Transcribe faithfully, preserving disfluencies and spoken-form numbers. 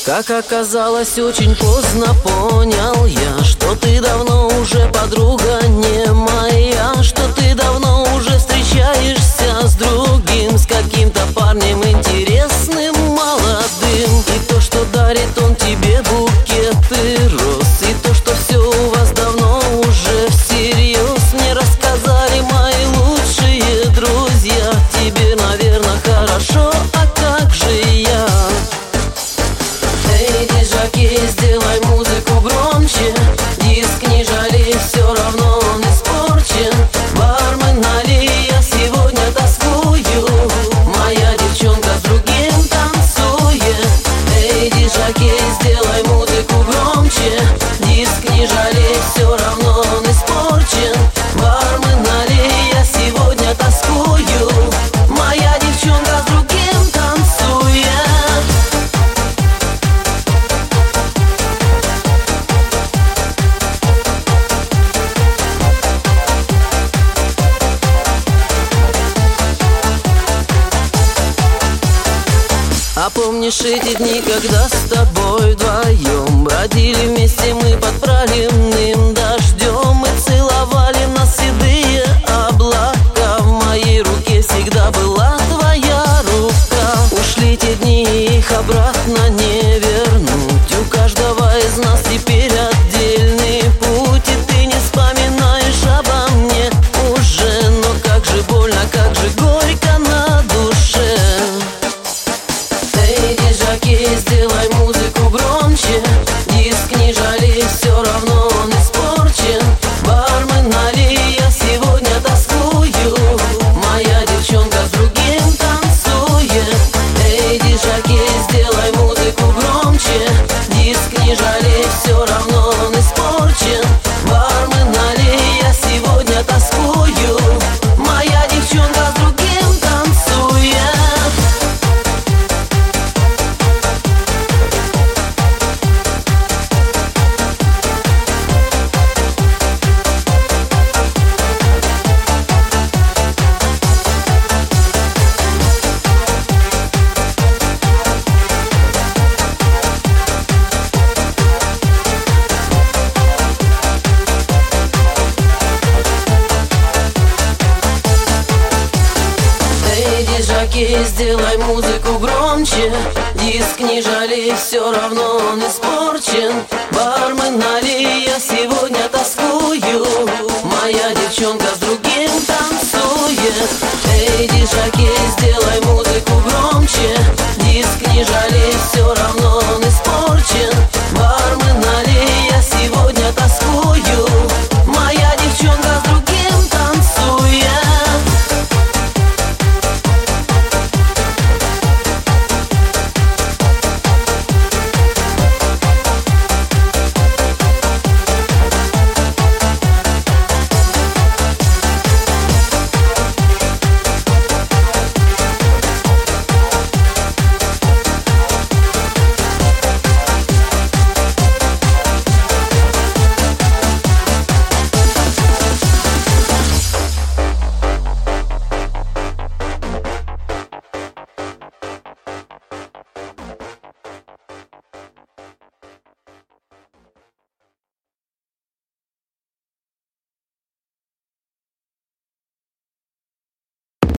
Как оказалось, очень поздно понял я, что ты давно уже подруга не моя, что ты давно уже встречаешься с другим, с каким-то парнем интересным, молодым. И то, что дарит он тебе букеты роз, и то, что все у вас давно уже всерьез, мне рассказали мои лучшие друзья. Тебе, наверное, хорошо, а как же я? Эй, диджокей, сделай музыку громче, диск не жалей, все равно он испорчен. Бармен, налей, я сегодня тоскую, моя девчонка с другим танцует. Эй, диджокей, сделай музыку громче, диск не жалей, все равно он испорчен. Бармен, налей, я сегодня тоскую, моя девчонка с другим танцует. А помнишь эти дни, когда с тобой вдвоем бродили вместе мы под проливным дождем и целовали нас седые облака? В моей руке всегда была твоя рука. Ушли те дни, их обратно не вернуть. У каждого из нас теперь отдельный путь, и ты не вспоминаешь обо мне уже. Но как же больно, как же горько на душе. Эй, диджокей, сделай музыку громче, диск не жалей, все равно он испорчен. Бармен, налей, я сегодня тоскую, моя девчонка с другим танцует. Эй, диджокей, сделай музыку громче, диск не жалей, все равно он испорчен. Бармен, налей, я сегодня тоскую, моя девчонка с другим танцует. Диджокей, сделай музыку громче, диск не жалей, все равно он испорчен. Бармен, налей, я сегодня тоскую, моя девчонка с другим танцует. Эй, диджокей.